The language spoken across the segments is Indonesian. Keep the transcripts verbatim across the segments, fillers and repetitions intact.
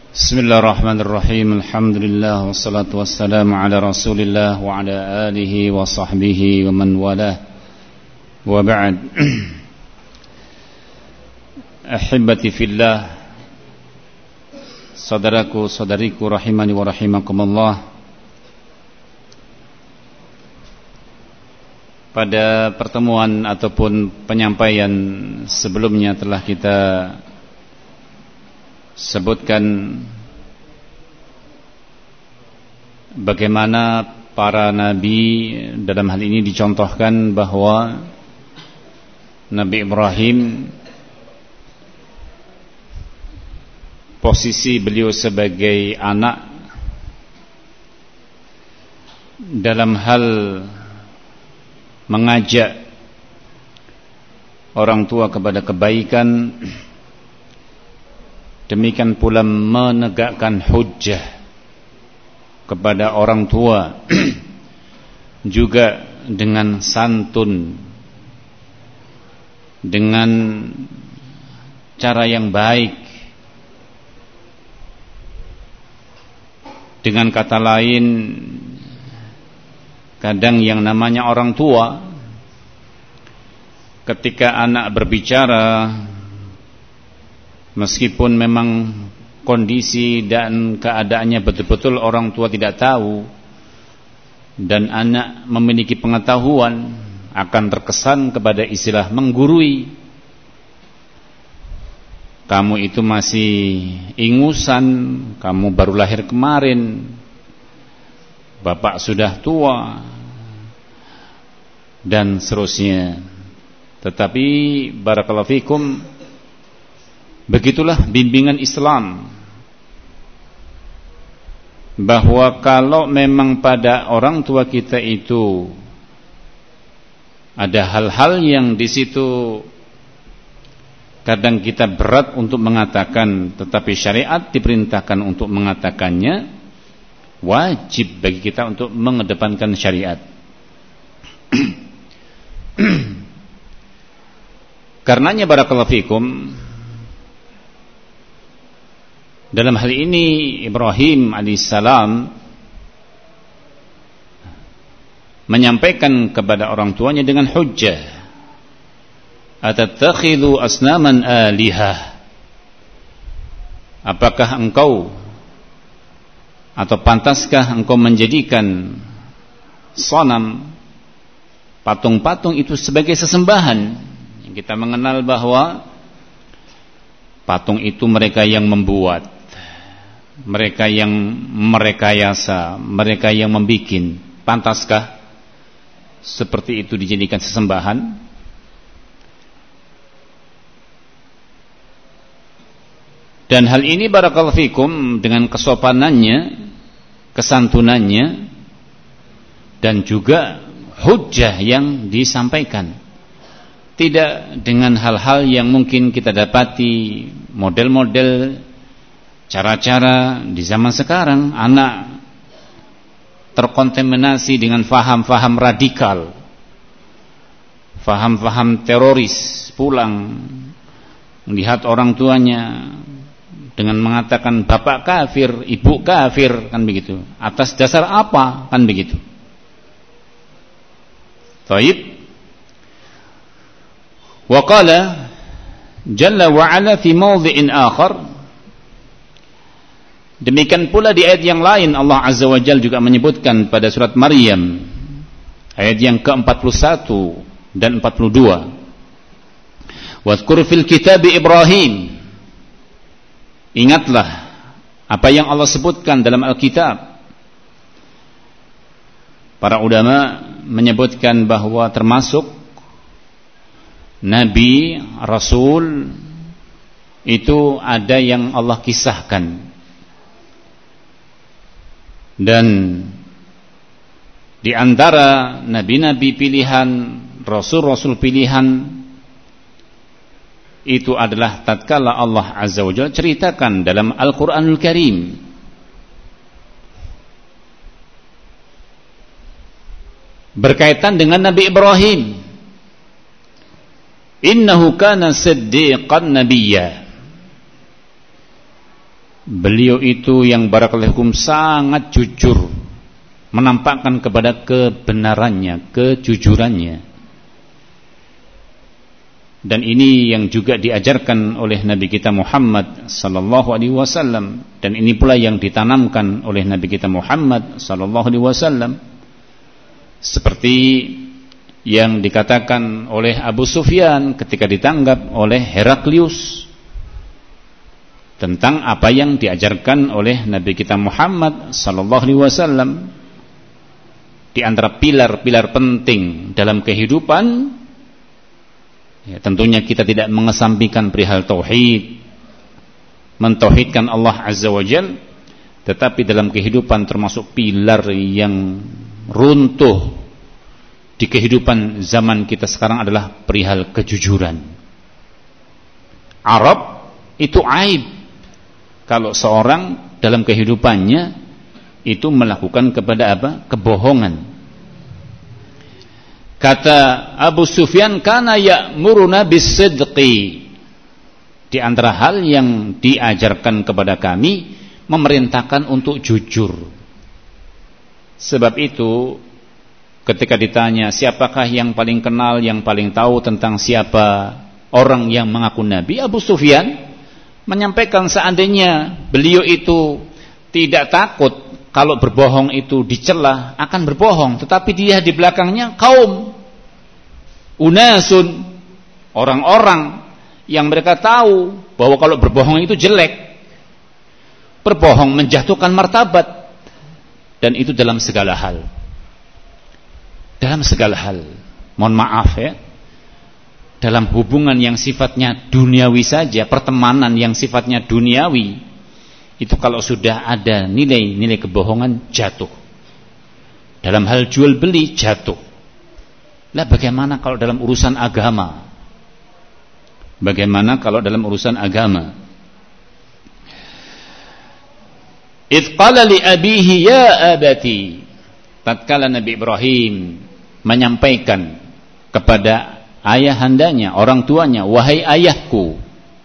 Bismillahirrahmanirrahim. Alhamdulillah wassalatu wassalamu ala Rasulillah wa ala alihi wa sahbihi wa man walah. Wa ba'd. Ahibati fillah, saudaraku saudariku rahimani wa rahimakumullah. Pada pertemuan ataupun penyampaian sebelumnya telah kita sebutkan bagaimana para nabi, dalam hal ini dicontohkan bahwa Nabi Ibrahim posisi beliau sebagai anak dalam hal mengajak orang tua kepada kebaikan, demikian pula menegakkan hujjah kepada orang tua juga dengan santun, dengan cara yang baik. Dengan kata lain, kadang yang namanya orang tua ketika anak berbicara, meskipun memang kondisi dan keadaannya betul-betul orang tua tidak tahu dan anak memiliki pengetahuan, akan terkesan kepada istilah menggurui. Kamu itu masih ingusan, kamu baru lahir kemarin, bapak sudah tua, dan seterusnya. Tetapi barakallahu fikum, begitulah bimbingan Islam, bahwa kalau memang pada orang tua kita itu ada hal-hal yang di situ kadang kita berat untuk mengatakan, tetapi syariat diperintahkan untuk mengatakannya, wajib bagi kita untuk mengedepankan syariat. Karenanya barakallahu fikum, dalam hal ini Ibrahim alaihissalam menyampaikan kepada orang tuanya dengan hujjah, atattakhidhu asnaman alihah, apakah engkau atau pantaskah engkau menjadikan sonam, patung-patung itu sebagai sesembahan? Yang kita mengenal bahwa patung itu mereka yang membuat, mereka yang merekayasa, mereka yang membikin. Pantaskah seperti itu dijadikan sesembahan? Dan hal ini barakallahu fikum dengan kesopanannya, kesantunannya, dan juga hujjah yang disampaikan, tidak dengan hal-hal yang mungkin kita dapati model-model cara-cara di zaman sekarang. Anak terkontaminasi dengan faham-faham radikal, faham-faham teroris, pulang melihat orang tuanya dengan mengatakan bapak kafir, ibu kafir, kan begitu. Atas dasar apa, kan begitu. Taib. Wa qala jalla wa ala fi mawdhi'in akhar, demikian pula di ayat yang lain Allah Azza wa Jalla juga menyebutkan pada surat Maryam ayat yang ke empat puluh satu dan empat puluh dua. Wadhkur fil kitab Ibrahim, ingatlah apa yang Allah sebutkan dalam Alkitab. Para ulama menyebutkan bahwa termasuk Nabi, Rasul itu ada yang Allah kisahkan, dan di antara nabi-nabi pilihan, rasul-rasul pilihan itu adalah tatkala Allah Azza wa Jalla ceritakan dalam Al-Qur'anul Karim berkaitan dengan Nabi Ibrahim, innahu kana siddiqan nabiyya, beliau itu yang barakallahu fikum sangat jujur, menampakkan kepada kebenarannya, kejujurannya. Dan ini yang juga diajarkan oleh Nabi kita Muhammad sallallahu alaihi wasallam, dan ini pula yang ditanamkan oleh Nabi kita Muhammad sallallahu alaihi wasallam, seperti yang dikatakan oleh Abu Sufyan ketika ditanggap oleh Heraklius tentang apa yang diajarkan oleh Nabi kita Muhammad sallallahu alaihi wasallam. Di antara pilar-pilar penting dalam kehidupan, ya, tentunya kita tidak mengesampingkan perihal tauhid, mentauhidkan Allah Azza wa Jalla, tetapi dalam kehidupan termasuk pilar yang runtuh di kehidupan zaman kita sekarang adalah perihal kejujuran. Arab itu aib kalau seorang dalam kehidupannya itu melakukan kepada apa? Kebohongan. Kata Abu Sufyan, kana ya'muruna bis-sidqi. Di antara hal yang diajarkan kepada kami, memerintahkan untuk jujur. Sebab itu ketika ditanya siapakah yang paling kenal, yang paling tahu tentang siapa orang yang mengaku Nabi, Abu Sufyan menyampaikan seandainya beliau itu tidak takut kalau berbohong itu dicela, akan berbohong. Tetapi dia di belakangnya kaum unasun, orang-orang yang mereka tahu bahwa kalau berbohong itu jelek, berbohong menjatuhkan martabat, dan itu dalam segala hal. Dalam segala hal, mohon maaf ya, dalam hubungan yang sifatnya duniawi saja, pertemanan yang sifatnya duniawi, itu kalau sudah ada nilai-nilai kebohongan, jatuh. Dalam hal jual beli, jatuh. Lah bagaimana kalau dalam urusan agama? Bagaimana kalau dalam urusan agama? Idh qala li abihi ya abati. Tatkala Nabi Ibrahim menyampaikan kepada ayahandanya, orang tuanya, wahai ayahku,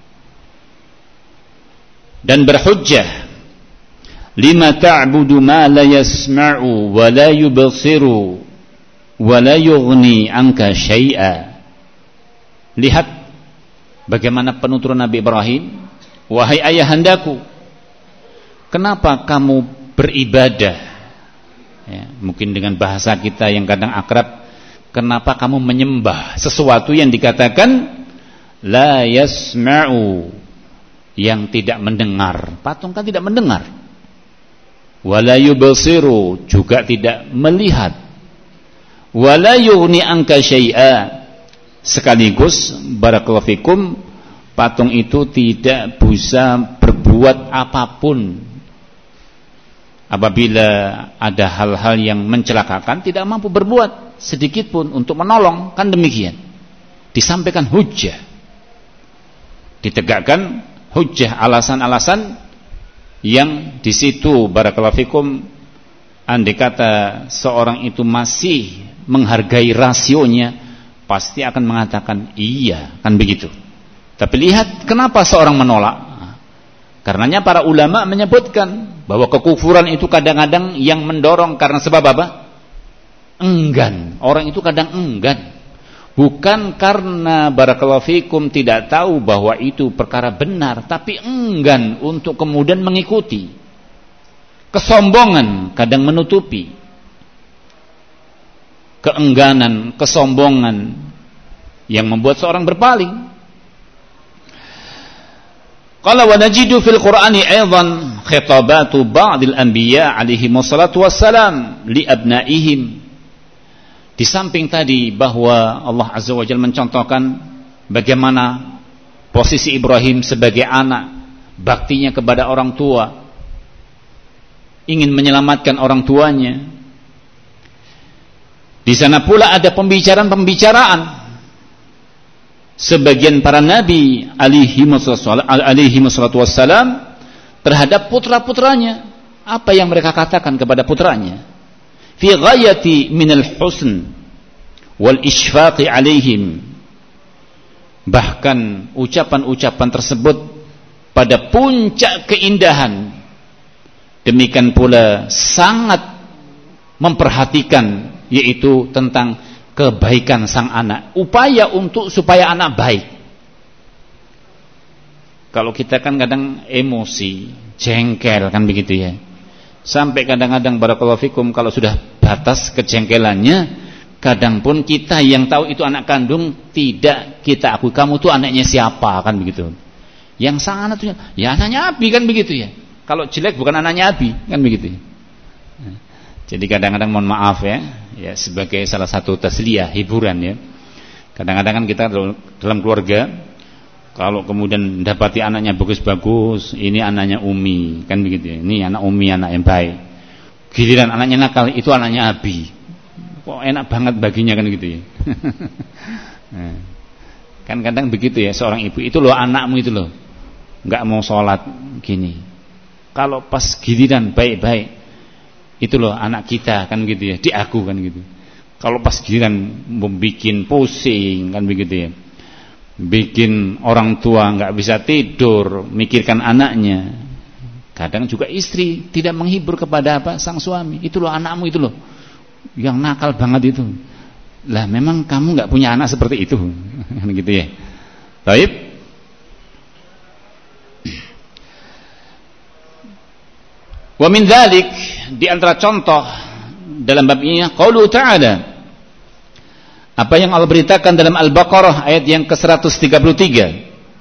dan berhujjah, lima ta'budu ma la yasma'u wa la yubsiru wa la yughni anka syai'a. Lihat bagaimana penuturan Nabi Ibrahim, wahai ayahandaku, kenapa kamu beribadah, ya, mungkin dengan bahasa kita yang kadang akrab, kenapa kamu menyembah sesuatu yang dikatakan la yasma'u, yang tidak mendengar. Patung kan tidak mendengar. Wala yubsiru, juga tidak melihat. Wala yughni anka syai'a, sekaligus barakallahu fikum, patung itu tidak bisa berbuat apapun. Apabila ada hal-hal yang mencelakakan, tidak mampu berbuat sedikit pun untuk menolong, kan demikian. Disampaikan hujjah, ditegakkan hujjah, alasan-alasan yang di situ barakallahu fikum, andai kata seorang itu masih menghargai rasionya, pasti akan mengatakan iya, kan begitu. Tapi lihat kenapa seorang menolak. Karenanya para ulama menyebutkan bahwa kekufuran itu kadang-kadang yang mendorong karena sebab apa? Enggan. Orang itu kadang enggan, bukan karena barakallahu fikum tidak tahu bahwa itu perkara benar, tapi enggan untuk kemudian mengikuti. Kesombongan kadang menutupi. Keengganan, kesombongan yang membuat seorang berpaling. Qala wa najidu fil Qur'ani aidan khitabatu ba'dil anbiya alaihi wassalatu wassalam li abnaihim. Di samping tadi bahwa Allah Azza wa Jalla mencontohkan bagaimana posisi Ibrahim sebagai anak, baktinya kepada orang tua, ingin menyelamatkan orang tuanya. Di sana pula ada pembicaraan-pembicaraan sebagian para nabi alaihi wassalatu wassalam terhadap putra-putranya. Apa yang mereka katakan kepada putranya? Fi ghayati minal husn wal ishfaqi alaihim. Bahkan ucapan-ucapan tersebut pada puncak keindahan, demikian pula sangat memperhatikan yaitu tentang kebaikan sang anak, upaya untuk supaya anak baik. Kalau kita kan kadang emosi, jengkel kan begitu ya. Sampai kadang-kadang barakallahu fikum kalau sudah batas kejengkelannya, kadang pun kita yang tahu itu anak kandung tidak kita akui, kamu tuh anaknya siapa kan begitu. Yang sang anak tuh ya anaknya Abi kan begitu ya. Kalau jelek bukan anaknya Abi kan begitu ya. Jadi kadang-kadang mohon maaf ya, ya sebagai salah satu tasliyah, hiburan ya. Kadang-kadang kan kita dalam keluarga kalau kemudian dapati anaknya bagus-bagus, ini anaknya Umi kan begitu ya. Ini anak Umi, anak yang baik. Giliran anaknya nakal, itu anaknya Abi. Kok enak banget baginya kan gitu ya. Nah, kan kadang begitu ya seorang ibu, itu loh anakmu itu loh nggak mau sholat gini. Kalau pas giliran baik-baik, itu loh anak kita kan gitu ya, di aku kan gitu. Kalau pas giliran membikin pusing kan begitu ya, bikin orang tua nggak bisa tidur mikirkan anaknya. Kadang juga istri tidak menghibur kepada apa sang suami, itu loh anakmu itu loh yang nakal banget itu. Lah memang kamu nggak punya anak seperti itu kan gitu ya. Baik. Wa min dzalik, di antara contoh dalam bab ini qaulu ta'ala, apa yang Allah beritakan dalam Al-Baqarah ayat yang ke seratus tiga puluh tiga.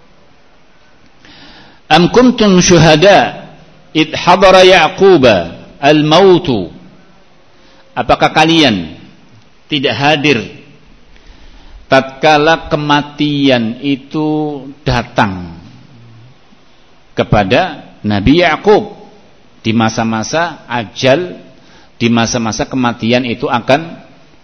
Am kuntum syuhada id hadara Yaquba al-maut. Apakah kalian tidak hadir tatkala kematian itu datang kepada Nabi Yakub? Di masa-masa ajal, di masa-masa kematian itu akan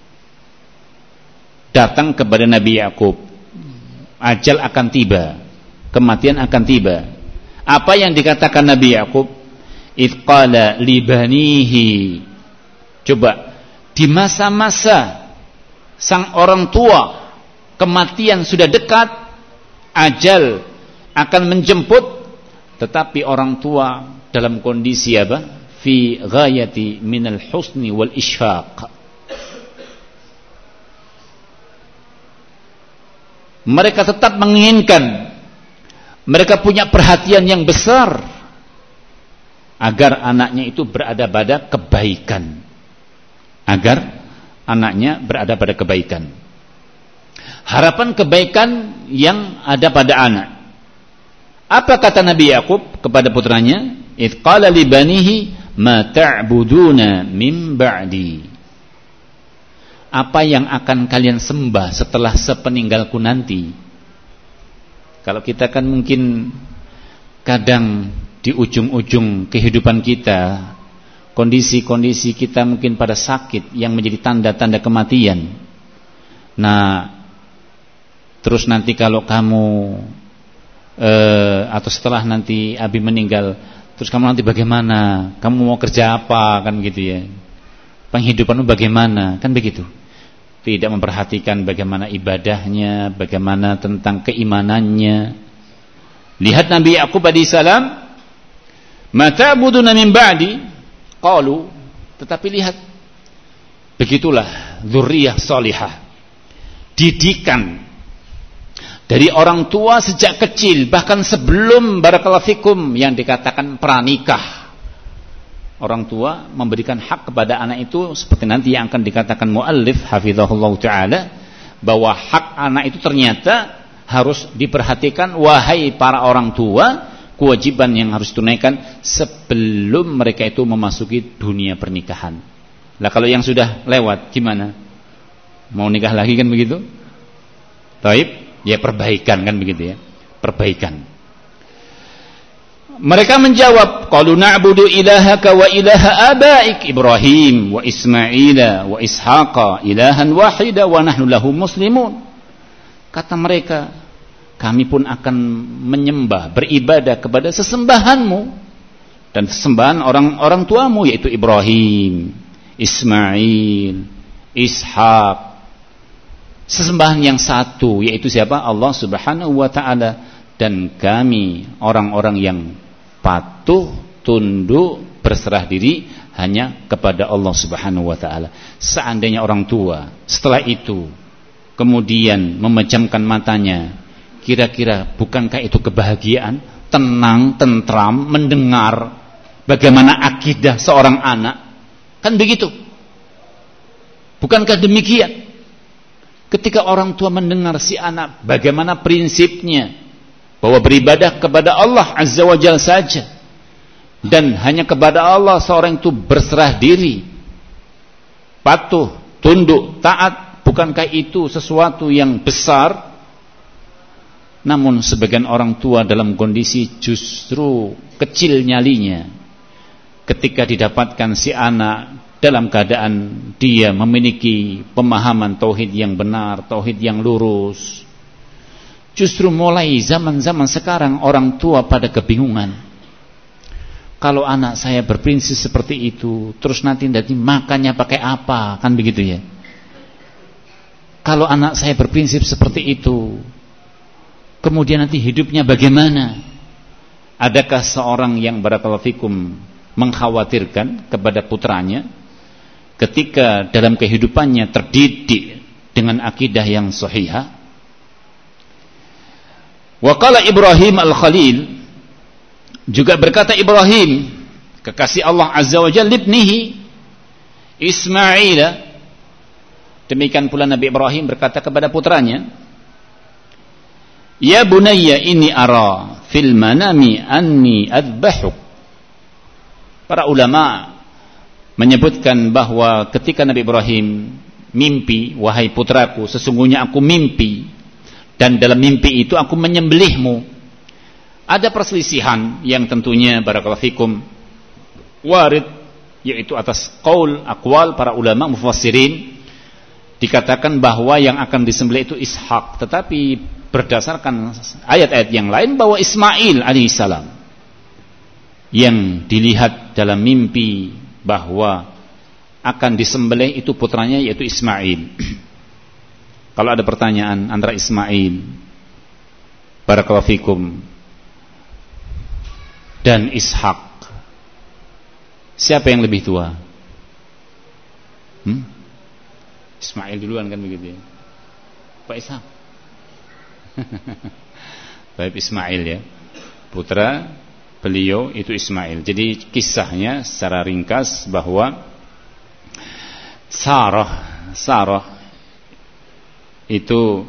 datang kepada Nabi Yakub. Ajal akan tiba, kematian akan tiba. Apa yang dikatakan Nabi Yakub? Idh qala libanihi. Coba, di masa-masa sang orang tua kematian sudah dekat, ajal akan menjemput, tetapi orang tua dalam kondisi apa? Fi ghayati minal husni wal ishfaq. Mereka tetap menginginkan, mereka punya perhatian yang besar agar anaknya itu berada pada kebaikan, agar anaknya berada pada kebaikan. Harapan kebaikan yang ada pada anak. Apa kata Nabi Yakub kepada putranya? Idh qala li banihi ma ta'buduna min ba'di. Apa yang akan kalian sembah setelah sepeninggalku nanti? Kalau kita kan mungkin kadang di ujung-ujung kehidupan kita, kondisi-kondisi kita mungkin pada sakit yang menjadi tanda-tanda kematian. Nah, terus nanti kalau kamu eh, atau setelah nanti Abi meninggal, terus kamu nanti bagaimana? Kamu mau kerja apa? Kan gitu ya. Penghidupanmu bagaimana? Kan begitu. Tidak memperhatikan bagaimana ibadahnya, bagaimana tentang keimanannya. Lihat Nabi Yakub alaihi salam, "Ma ta'buduna min ba'di?" Qalu, tetapi lihat, begitulah dzurriyyah salihah. Didikan dari orang tua sejak kecil, bahkan sebelum barakallahu fikum yang dikatakan pranikah. Orang tua memberikan hak kepada anak itu seperti nanti yang akan dikatakan muallif hafizahullah taala, bahwa hak anak itu ternyata harus diperhatikan. Wahai para orang tua, kewajiban yang harus tunaikan sebelum mereka itu memasuki dunia pernikahan. Lah kalau yang sudah lewat gimana? Mau nikah lagi kan begitu? Taib, ya perbaikan kan begitu ya. Perbaikan. Mereka menjawab, qalu na'budu ilahaka wa ilaha abaik Ibrahim wa Ismaila wa Ishaqa ilahan wahida wa nahnu lahu muslimun. Kata mereka, kami pun akan menyembah, beribadah kepada sesembahanmu dan sesembahan orang-orang tuamu, yaitu Ibrahim, Ismail, Ishaq. Sesembahan yang satu, yaitu siapa? Allah Subhanahu wa ta'ala. dan kami orang-orang yang patuh, tunduk, berserah diri hanya kepada Allah Subhanahu wa taala. Seandainya orang tua setelah itu kemudian memejamkan matanya, kira-kira bukankah itu kebahagiaan, tenang, tentram mendengar bagaimana akidah seorang anak? Kan begitu. Bukankah demikian? Ketika orang tua mendengar si anak bagaimana prinsipnya bahwa beribadah kepada Allah Azza wa Jalla saja, dan hanya kepada Allah seorang itu berserah diri, patuh, tunduk, taat, bukankah itu sesuatu yang besar? Namun sebagian orang tua dalam kondisi justru kecil nyalinya ketika didapatkan si anak dalam keadaan dia memiliki pemahaman tauhid yang benar, tauhid yang lurus. Justru mulai zaman-zaman sekarang orang tua pada kebingungan. Kalau anak saya berprinsip seperti itu, terus nanti nanti makannya pakai apa, kan begitu ya? Kalau anak saya berprinsip seperti itu, kemudian nanti hidupnya bagaimana? Adakah seorang yang barakallahu fikum mengkhawatirkan kepada putranya ketika dalam kehidupannya terdidik dengan akidah yang sahihah? Wa qala Ibrahim al-Khalil, juga berkata Ibrahim kekasih Allah Azza wa Jalla ibnihi Ismail, demikian pula Nabi Ibrahim berkata kepada putranya, ya bunayya inni ara fil manami anni adbahuk. Para ulama menyebutkan bahwa ketika Nabi Ibrahim mimpi, wahai putraku, sesungguhnya aku mimpi dan dalam mimpi itu aku menyembelihmu. Ada perselisihan yang tentunya barakallahu fikum warid, yaitu atas qaul aqwal para ulama mufassirin. Dikatakan bahwa yang akan disembelih itu Ishak, tetapi berdasarkan ayat-ayat yang lain bahwa Ismail alaihissalam yang dilihat dalam mimpi bahwa akan disembelih itu putranya, yaitu Ismail. Kalau ada pertanyaan antara Ismail barakallahu fikum dan Ishak, siapa yang lebih tua? Hmm? Ismail duluan kan begitu ya? Pak Ishak. Baik, Ismail ya, putra beliau itu Ismail. Jadi kisahnya secara ringkas bahwa Sarah Sarah itu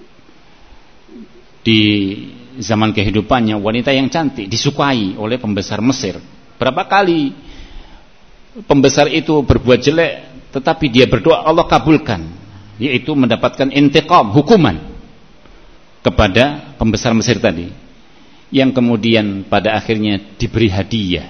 di zaman kehidupannya wanita yang cantik, disukai oleh pembesar Mesir. Berapa kali pembesar itu berbuat jelek, tetapi dia berdoa Allah kabulkan, yaitu mendapatkan intiqam, hukuman kepada pembesar Mesir tadi, yang kemudian pada akhirnya diberi hadiah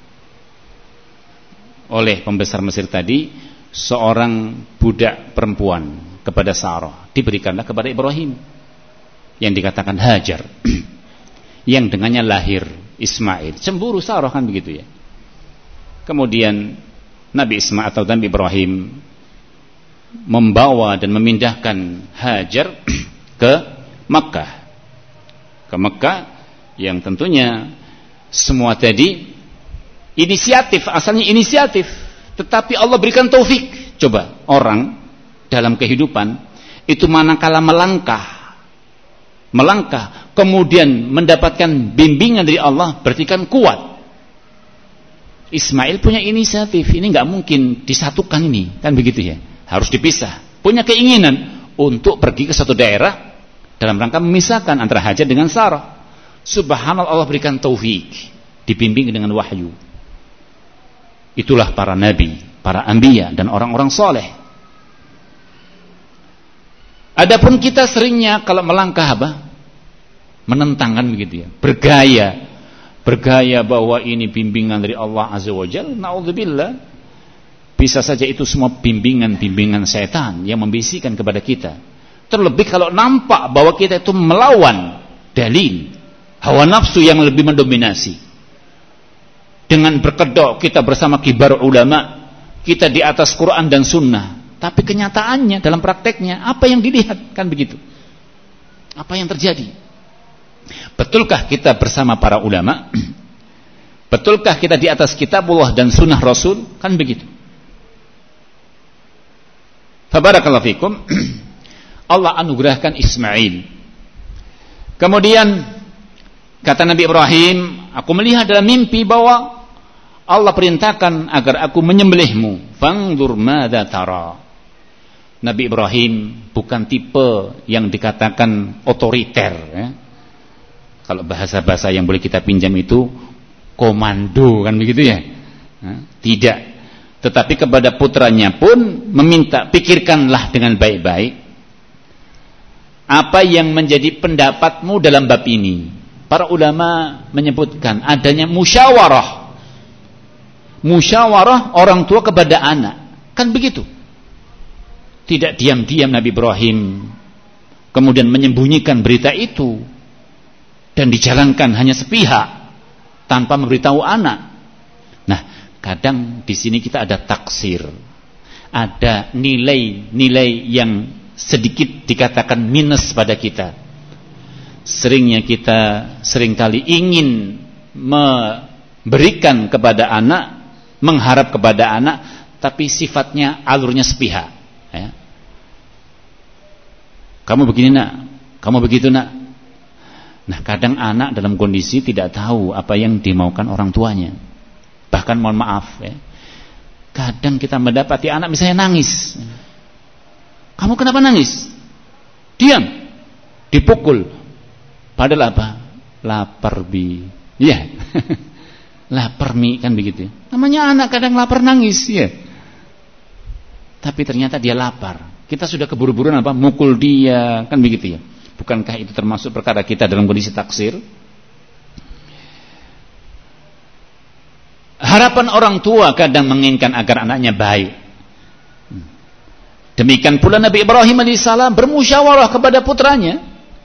oleh pembesar Mesir tadi seorang budak perempuan kepada Sarah, diberikanlah kepada Ibrahim yang dikatakan Hajar, yang dengannya lahir Ismail. Cemburu Sarah kan begitu ya. Kemudian Nabi Ismail atau Nabi Ibrahim membawa dan memindahkan Hajar ke Makkah, ke Makkah yang tentunya semua tadi inisiatif, asalnya inisiatif, tetapi Allah berikan taufik. Coba orang dalam kehidupan itu manakala melangkah melangkah kemudian mendapatkan bimbingan dari Allah, berarti kan kuat. Ismail punya inisiatif, ini nggak mungkin disatukan ini, kan begitu ya, harus dipisah. Punya keinginan untuk pergi ke satu daerah dalam rangka memisahkan antara Hajar dengan Sarah. Subhanallah, Allah berikan taufik, dibimbing dengan wahyu. Itulah para nabi, para anbiya dan orang-orang soleh. Adapun kita seringnya kalau melangkah apa? Menentangkan begitu ya, bergaya, bergaya bahwa ini bimbingan dari Allah Azza wa Jalla. Na'udzubillah, bisa saja itu semua bimbingan-bimbingan setan yang membisikkan kepada kita. Terlebih kalau nampak bahwa kita itu melawan dalil, hawa nafsu yang lebih mendominasi. Dengan berkedok kita bersama kibar ulama, kita di atas Quran dan Sunnah, tapi kenyataannya dalam prakteknya apa yang dilihat, kan begitu? Apa yang terjadi? Betulkah kita bersama para ulama? Betulkah kita di atas kitabullah dan sunnah Rasul? Kan begitu. Fabarakallahu fikum. Allah anugerahkan Ismail. Kemudian kata Nabi Ibrahim, aku melihat dalam mimpi bahwa Allah perintahkan agar aku menyembelihmu. Fangdur madza tara. Nabi Ibrahim bukan tipe yang dikatakan otoriter, ya. Kalau bahasa-bahasa yang boleh kita pinjam itu komando, kan begitu ya? Tidak. Tetapi kepada putranya pun meminta, pikirkanlah dengan baik-baik apa yang menjadi pendapatmu dalam bab ini. Para ulama menyebutkan adanya musyawarah. Musyawarah orang tua kepada anak. Kan begitu. Tidak diam-diam Nabi Ibrahim kemudian menyembunyikan berita itu dan dijalankan hanya sepihak tanpa memberitahu anak. Nah, kadang di sini kita ada taksir. Ada nilai-nilai yang sedikit dikatakan minus pada kita. Seringnya kita seringkali ingin memberikan kepada anak, mengharap kepada anak, tapi sifatnya alurnya sepihak, ya. Kamu begini nak, kamu begitu nak. Nah, kadang anak dalam kondisi tidak tahu apa yang dimaukan orang tuanya. Bahkan mohon maaf, ya, kadang kita mendapati anak misalnya nangis. Kamu kenapa nangis? Diam. Dipukul. Padahal apa? Lapar bi. Iya. Lapar mi, kan begitu. Namanya anak kadang lapar nangis, ya. Tapi ternyata dia lapar. Kita sudah keburu-buruan apa? Mukul dia, kan begitu ya. Bukankah itu termasuk perkara kita dalam kondisi taksir? Harapan orang tua kadang menginginkan agar anaknya baik. Demikian pula Nabi Ibrahim alaihissalam bermusyawarah kepada putranya.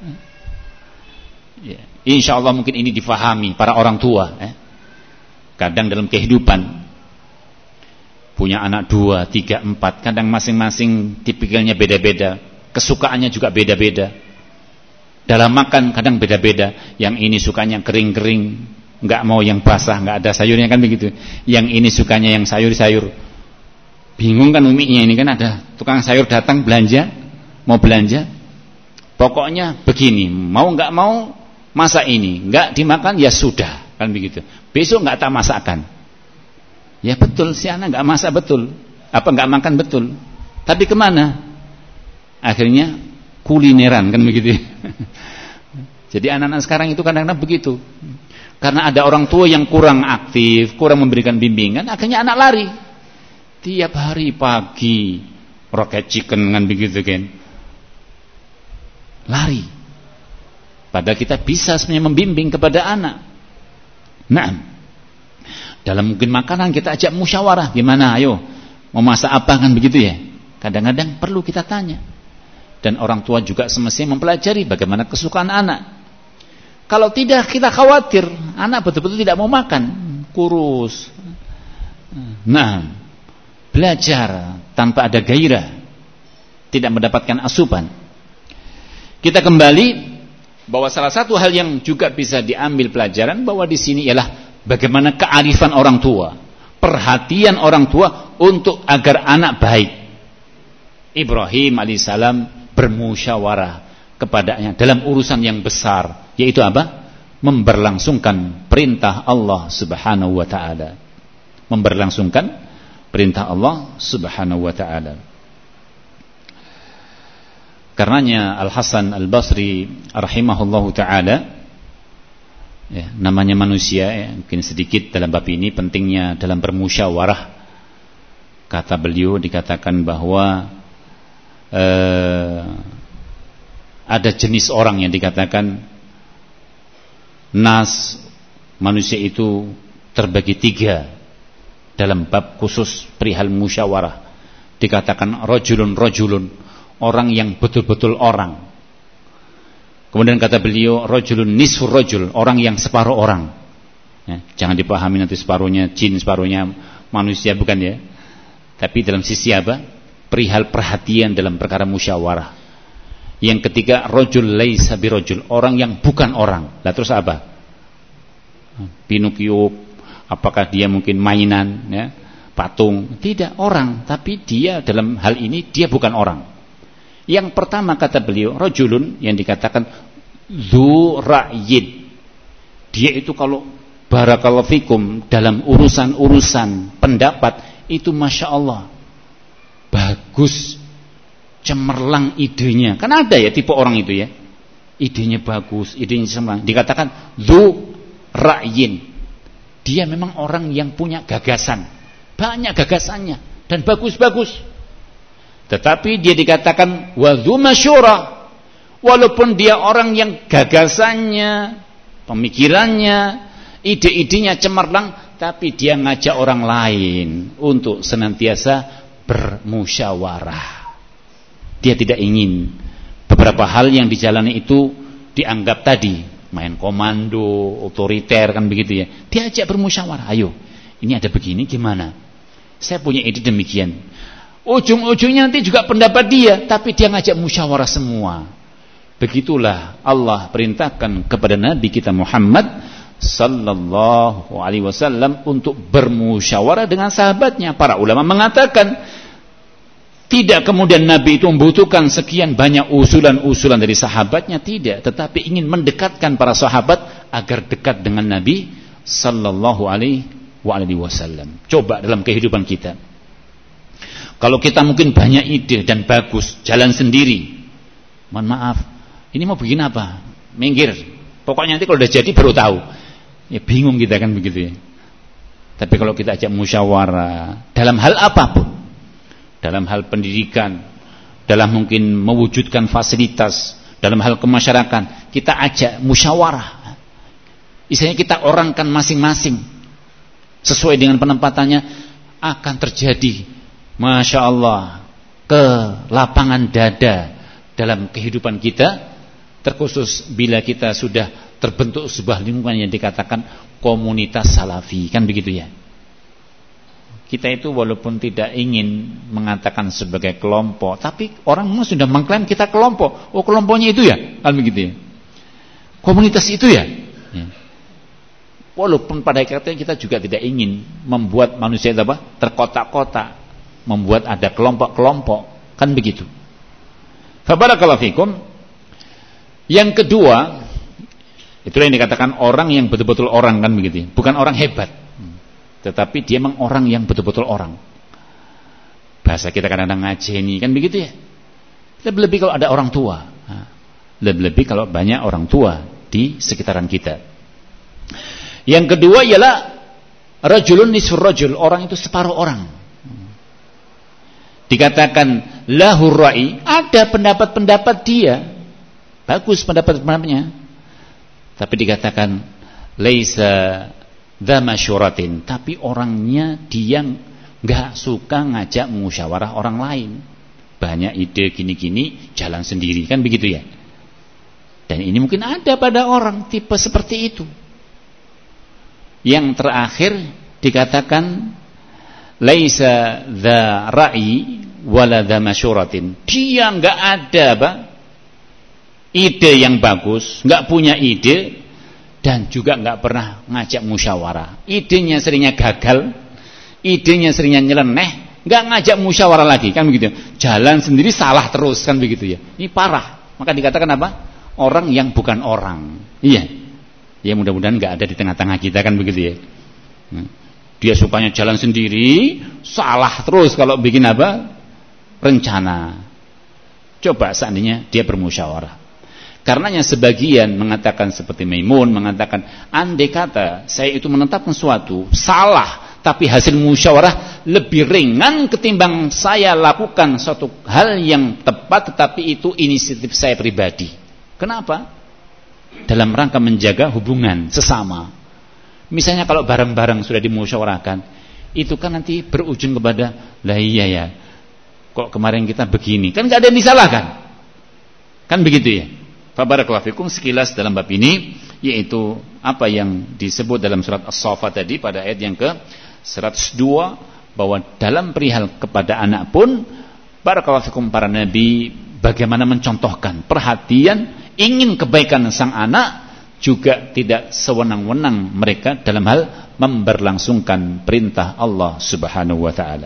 Ya, insya Allah mungkin ini difahami para orang tua. Eh. Kadang dalam kehidupan punya anak dua, tiga, empat. Kadang masing-masing tipikalnya beda-beda. Kesukaannya juga beda-beda. Dalam makan kadang beda-beda. Yang ini sukanya kering-kering, nggak mau yang basah, nggak ada sayurnya, kan begitu. Yang ini sukanya yang sayur-sayur. Bingung kan uminya ini, kan ada tukang sayur datang belanja, mau belanja, pokoknya begini, mau nggak mau masak ini, nggak dimakan ya sudah, kan begitu. Besok nggak tak masakan. Ya betul, si anak nggak masak betul, apa nggak makan betul. Tapi kemana? Akhirnya kulineran, kan begitu. Jadi anak-anak sekarang itu kadang-kadang begitu. Karena ada orang tua yang kurang aktif, kurang memberikan bimbingan, akhirnya anak lari. Tiap hari pagi rocket chicken, kan begitu kan, lari. Padahal kita bisa sebenarnya membimbing kepada anak. Nah, dalam mungkin makanan kita ajak musyawarah, gimana, ayo mau masak apa, kan begitu ya. Kadang-kadang perlu kita tanya. Dan orang tua juga semestinya mempelajari bagaimana kesukaan anak. Kalau tidak, kita khawatir anak betul-betul tidak mau makan, kurus. Nah, belajar tanpa ada gairah, tidak mendapatkan asupan. Kita kembali bahwa salah satu hal yang juga bisa diambil pelajaran bahwa di sini ialah bagaimana kearifan orang tua, perhatian orang tua untuk agar anak baik. Ibrahim alaihissalam bermusyawarah kepadanya dalam urusan yang besar, yaitu apa? Memberlangsungkan perintah Allah Subhanahu wa taala. Memberlangsungkan perintah Allah Subhanahu wa ta'ala. Karenanya Al-Hasan Al-Basri rahimahullahu ta'ala, ya, namanya manusia, ya, mungkin sedikit dalam bab ini pentingnya dalam bermusyawarah. Kata beliau, dikatakan bahwa eh, ada jenis orang yang dikatakan nas, manusia itu terbagi tiga. Dalam bab khusus perihal musyawarah dikatakan rojulun rojulun, orang yang betul-betul orang. Kemudian kata beliau rojulun nisfur rojul, orang yang separuh orang, ya, jangan dipahami nanti separuhnya jin, separuhnya manusia, bukan ya. Tapi dalam sisi apa? Perihal perhatian dalam perkara musyawarah. Yang ketiga, rajul laisa birajul, orang yang bukan orang. Lah terus apa? Pinocchio, apakah dia mungkin mainan, ya, patung? Tidak, orang, tapi dia dalam hal ini dia bukan orang. Yang pertama kata beliau, rajulun, yang dikatakan dzu ra'yin. Dia itu kalau barakallahu fikum dalam urusan-urusan pendapat itu masya Allah bagus, cemerlang idenya. Kan ada ya tipe orang itu ya, idenya bagus, idenya cemerlang. Dikatakan dzu ra'yin, dia memang orang yang punya gagasan, banyak gagasannya dan bagus-bagus. Tetapi dia dikatakan wa dzu masyura, walaupun dia orang yang gagasannya, pemikirannya, ide-idenya cemerlang, tapi dia ngajak orang lain untuk senantiasa bermusyawarah. Dia tidak ingin beberapa hal yang dijalani itu dianggap tadi main komando, otoriter, kan begitu ya. Diajak bermusyawarah, ayo ini ada begini gimana, saya punya ide demikian. Ujung-ujungnya nanti juga pendapat dia, tapi dia ngajak musyawarah semua. Begitulah Allah perintahkan kepada Nabi kita Muhammad sallallahu alaihi wasallam untuk bermusyawarah dengan sahabatnya. Para ulama mengatakan tidak kemudian Nabi itu membutuhkan sekian banyak usulan-usulan dari sahabatnya, tidak, tetapi ingin mendekatkan para sahabat agar dekat dengan Nabi sallallahu alaihi wasallam. Coba dalam kehidupan kita, kalau kita mungkin banyak ide dan bagus, jalan sendiri, mohon maaf, ini mau bikin apa? Minggir, pokoknya nanti kalau udah jadi baru tahu. Ya bingung kita kan begitu ya. Tapi kalau kita ajak musyawarah dalam hal apapun, dalam hal pendidikan, dalam mungkin mewujudkan fasilitas, dalam hal kemasyarakatan, kita ajak musyawarah. Istilahnya kita orangkan masing-masing sesuai dengan penempatannya, akan terjadi masya Allah kelapangan dada dalam kehidupan kita, terkhusus bila kita sudah terbentuk sebuah lingkungan yang dikatakan komunitas salafi, kan begitu ya. Kita itu walaupun tidak ingin mengatakan sebagai kelompok, tapi orang memang sudah mengklaim kita kelompok. Oh, kelompoknya itu ya, kan begitu ya. Komunitas itu ya. Ya. Walaupun pada hakikatnya kita juga tidak ingin membuat manusia itu apa? Terkotak-kotak, membuat ada kelompok-kelompok, kan begitu. Fa barakallahu fikum. Yang kedua, itulah yang dikatakan orang yang betul-betul orang, kan begitu. Bukan orang hebat, tetapi dia memang orang yang betul-betul orang. Bahasa kita kadang-kadang ngajeni, kan begitu ya. Lebih-lebih kalau ada orang tua, lebih-lebih kalau banyak orang tua di sekitaran kita. Yang kedua ialah rajulun nisfur rajul, orang itu separuh orang. Dikatakan lahur ra'i, ada pendapat-pendapat dia, bagus pendapat-pendapatnya, tapi dikatakan laisa dza masyuratin, tapi orangnya dia enggak suka ngajak musyawarah orang lain. Banyak ide gini-gini, jalan sendiri, kan begitu ya. Dan ini mungkin ada pada orang tipe seperti itu. Yang terakhir dikatakan laisa dza ra'i wala dza masyuratin. Dia enggak ada apa? Ide yang bagus, enggak punya ide, dan juga enggak pernah ngajak musyawarah. Idenya seringnya gagal, idenya seringnya nyeleneh, enggak ngajak musyawarah lagi, kan begitu. Jalan sendiri salah terus, kan begitu ya. Ini parah. Maka dikatakan apa? Orang yang bukan orang. Iya. Ya mudah-mudahan enggak ada di tengah-tengah kita, kan begitu ya. Dia sukanya jalan sendiri, salah terus kalau bikin apa? Rencana. Coba seandainya dia bermusyawarah. Karenanya sebagian mengatakan seperti Maimun, mengatakan andai kata saya itu menetapkan sesuatu salah, tapi hasil musyawarah lebih ringan ketimbang saya lakukan suatu hal yang tepat tetapi itu inisiatif saya pribadi. Kenapa? Dalam rangka menjaga hubungan sesama. Misalnya kalau barang-barang sudah dimusyawarahkan, itu kan nanti berujung kepada lah iya ya, kok kemarin kita begini, kan nggak ada yang disalahkan, kan begitu ya. Fabarakallahu fikum, sekilas dalam bab ini, yaitu apa yang disebut dalam surat As-Saffat tadi pada ayat yang ke seratus dua, bahwa dalam perihal kepada anak pun barakallahu fikum para nabi bagaimana mencontohkan perhatian, ingin kebaikan sang anak, juga tidak sewenang-wenang mereka dalam hal memberlangsungkan perintah Allah Subhanahu wa taala.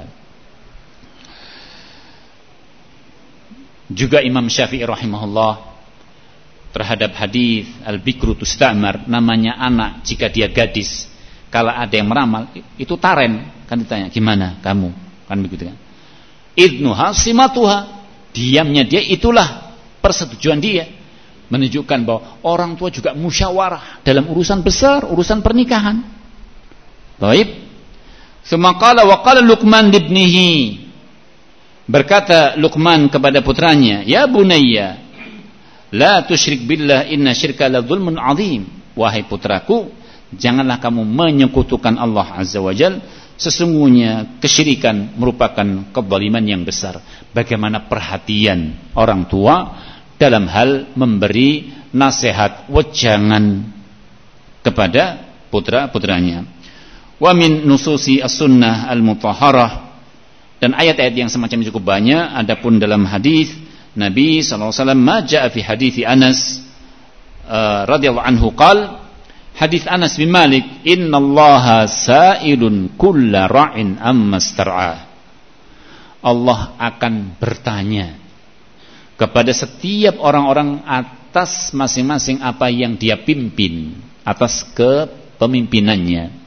Juga Imam Syafi'i rahimahullah terhadap hadis al-bikru tustamar, namanya anak jika dia gadis, kalau ada yang meramal itu taren, kan ditanya gimana kamu, kan begitu kan. Idnuha simatuha, diamnya dia itulah persetujuan dia, menunjukkan bahwa orang tua juga musyawarah dalam urusan besar, urusan pernikahan. Baik. Tsumma qala wa qala Luqman libnihi, berkata Luqman kepada putranya, ya bunayya la tusyrik billah inna syirka la dzulmun adzim, wahai putraku, janganlah kamu menyekutukan Allah Azza wa Jalla, sesungguhnya kesyirikan merupakan kezaliman yang besar. Bagaimana perhatian orang tua dalam hal memberi nasihat, wejangan kepada putra-putranya. Wa min nususi as-sunnah al-mutahharah, dan ayat-ayat yang semacam cukup banyak. Adapun dalam hadis Nabi sallallahu alaihi wasallam, ma jaa fi hadits Anas uh, radhiyallahu anhu qala, hadis Anas bin Malik, innallaha sa'ilun kulla ra'in amma star'ah, Allah akan bertanya kepada setiap orang-orang atas masing-masing apa yang dia pimpin, atas kepemimpinannya.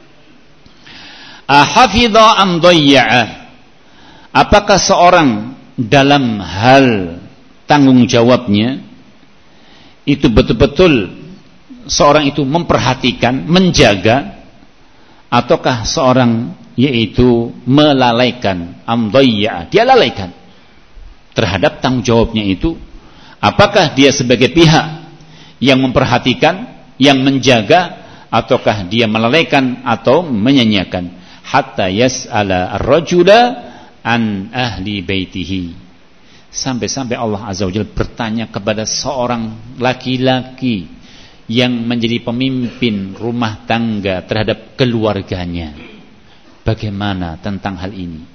Ahafidha am dhayya'a, apakah seorang dalam hal tanggung jawabnya itu betul-betul seorang itu memperhatikan, menjaga, ataukah seorang yaitu melalaikan, am dhayya'a, dia lalaikan terhadap tanggung jawabnya itu. Apakah dia sebagai pihak yang memperhatikan, yang menjaga, ataukah dia melalaikan atau menyanyiakan. Hatta yas'ala ar-rajula an ahli baitihi, sampai-sampai Allah Azza wa Jalla bertanya kepada seorang laki-laki yang menjadi pemimpin rumah tangga terhadap keluarganya, bagaimana tentang hal ini.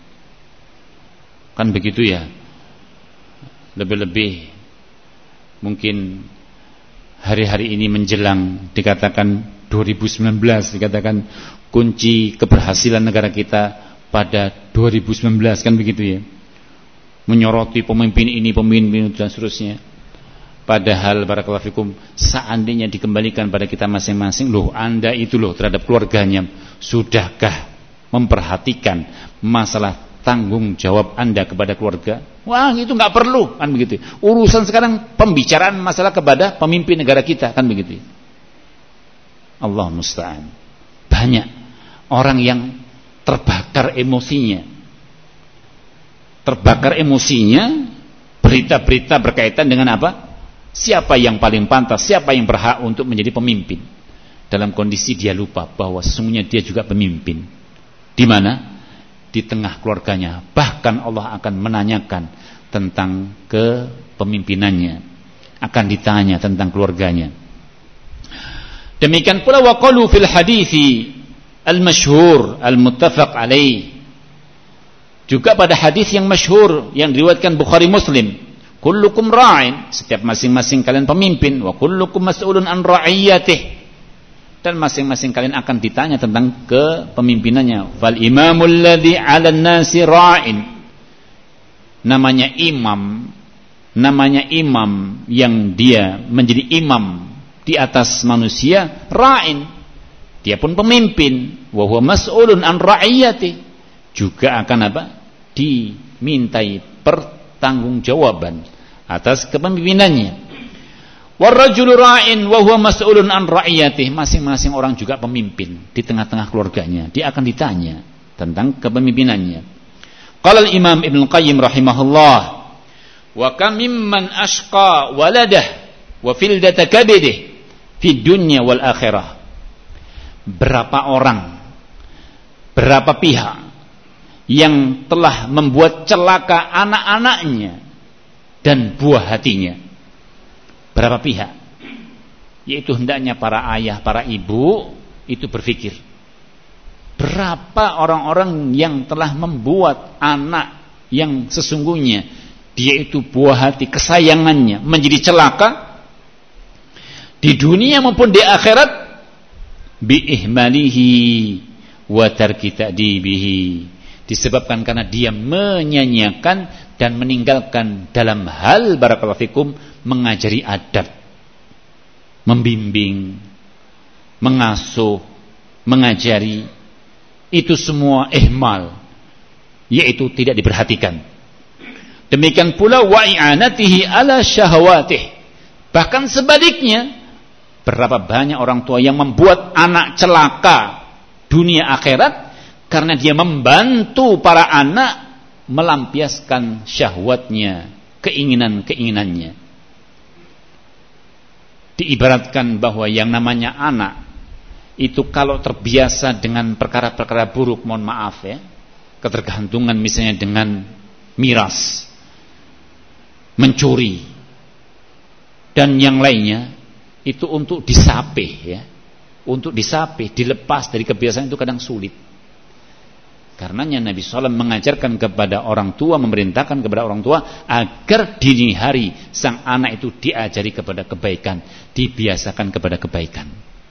Kan begitu ya. Lebih-lebih mungkin hari-hari ini menjelang dikatakan dua ribu sembilan belas, dikatakan kunci keberhasilan negara kita pada dua ribu sembilan belas, kan begitu ya. Menyoroti pemimpin ini, pemimpin itu dan seterusnya. Padahal barakallahu fikum, seandainya dikembalikan pada kita masing-masing, loh Anda itu loh terhadap keluarganya, sudahkah memperhatikan masalah tanggung jawab Anda kepada keluarga? Wah, itu enggak perlu, kan begitu. Urusan sekarang pembicaraan masalah kepada pemimpin negara kita, kan begitu. Allah musta'an. Banyak orang yang terbakar emosinya. Terbakar emosinya berita-berita berkaitan dengan apa? Siapa yang paling pantas, siapa yang berhak untuk menjadi pemimpin. Dalam kondisi dia lupa bahwa sesungguhnya dia juga pemimpin. Di mana? Di tengah keluarganya. Bahkan Allah akan menanyakan tentang kepemimpinannya, akan ditanya tentang keluarganya. Demikian pula waqalu fil hadithi al-masyhur al-muttafaq alaih, juga pada hadis yang masyhur yang diriwayatkan Bukhari Muslim, kullukum ra'in, setiap masing-masing kalian pemimpin, wa kullukum mas'ulun an ra'iyatih, dan masing-masing kalian akan ditanya tentang kepemimpinannya. Fal imamul ladzi 'alan nasi ra'in, namanya imam, namanya imam yang dia menjadi imam di atas manusia, ra'in, dia pun pemimpin, wa huwa mas'ulun an ra'iyati, juga akan apa? Dimintai pertanggungjawaban atas kepemimpinannya. Warrajulu ra'in wa huwa mas'ulun an ra'iyatihi, masing-masing orang juga pemimpin di tengah-tengah keluarganya, dia akan ditanya tentang kepemimpinannya. Qala al-Imam Ibnu Qayyim rahimahullah, wa kam mimman ashqa waladah wa fildata kabidih fi dunya wal akhirah. Berapa orang, berapa pihak yang telah membuat celaka anak-anaknya dan buah hatinya. Berapa pihak? Yaitu hendaknya para ayah, para ibu itu berpikir, berapa orang-orang yang telah membuat anak yang sesungguhnya dia itu buah hati kesayangannya menjadi celaka di dunia maupun di akhirat biihmalihi wa tarki ta'dibihi, disebabkan karena dia menyanyiakan dan meninggalkan dalam hal barakallahu fikum mengajari adab, membimbing, mengasuh, mengajari, itu semua ihmal, yaitu tidak diperhatikan. Demikian pula wa i'anatihi ala syahawatih, bahkan sebaliknya, berapa banyak orang tua yang membuat anak celaka dunia akhirat karena dia membantu para anak melampiaskan syahwatnya, keinginan-keinginannya. Diibaratkan bahwa yang namanya anak itu kalau terbiasa dengan perkara-perkara buruk, mohon maaf ya, ketergantungan misalnya dengan miras, mencuri dan yang lainnya, itu untuk disapih ya, untuk disapih, dilepas dari kebiasaan itu kadang sulit. Karenanya Nabi shallallahu alaihi wasallam mengajarkan kepada orang tua, memerintahkan kepada orang tua agar dini hari sang anak itu diajari kepada kebaikan, dibiasakan kepada kebaikan.